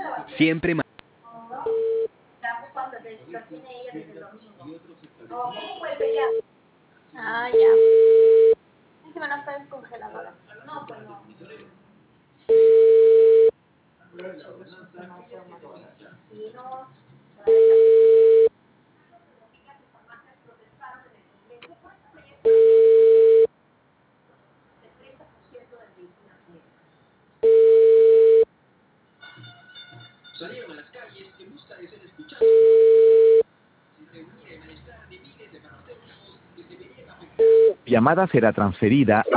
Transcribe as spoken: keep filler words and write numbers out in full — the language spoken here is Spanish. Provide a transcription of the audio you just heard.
Siempre más. Ah, ya. Encima no está descongeladora. No, pues no. Sí, no. Salieron a las calles en busca de ser escuchados. Se reunía el malestar de miles de farmacéuticos que temerían afectar. Llamada será transferida a